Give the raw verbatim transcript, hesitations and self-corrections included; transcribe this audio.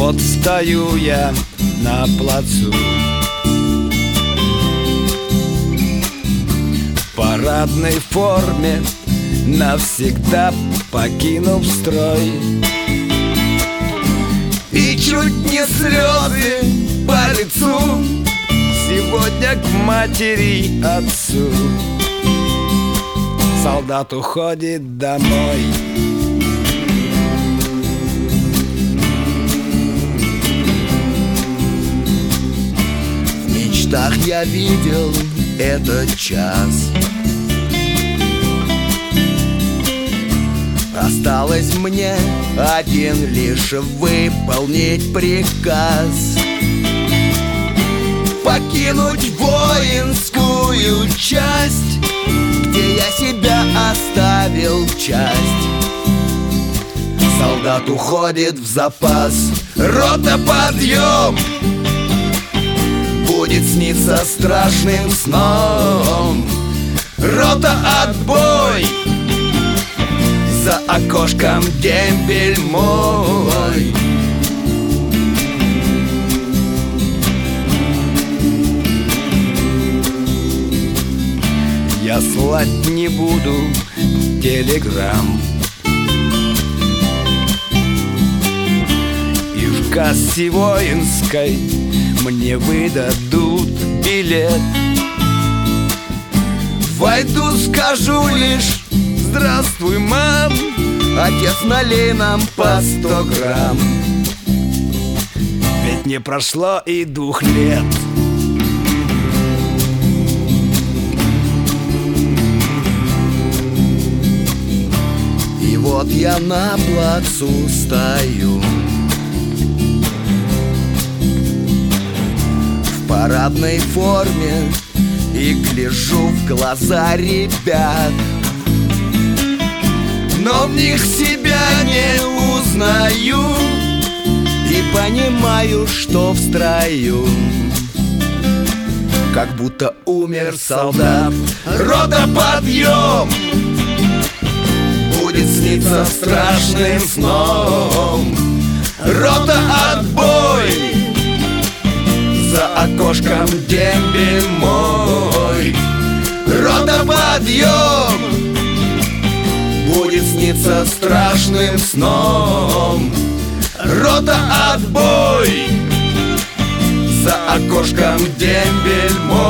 Вот стою я на плацу, в парадной форме, навсегда покинув строй. И чуть не слезы по лицу сегодня к матери, отцу. Солдат уходит домой. В мечтах я видел этот час. Осталось мне один лишь выполнить приказ: покинуть воинскую часть, где я себя оставил часть. Солдат уходит в запас. Рота, подъем! Будет сниться страшным сном. Рота, отбой! За окошком дембель мой. Я слать не буду телеграмм, и в кассе воинской мне выдадут билет. Войду, скажу лишь: здравствуй, мам, отец, налей нам по сто грамм. Ведь не прошло и двух лет. И вот я на плацу стою, в парадной форме, и гляжу в глаза ребят. Но в них себя не узнаю и понимаю, что в строю как будто умер солдат. Рота, подъем! Будет сниться страшным сном. Рота, отбой! За окошком дембель мой. Рота, подъем! Будет сниться страшным сном. Рота, отбой! За окошком дембель мой.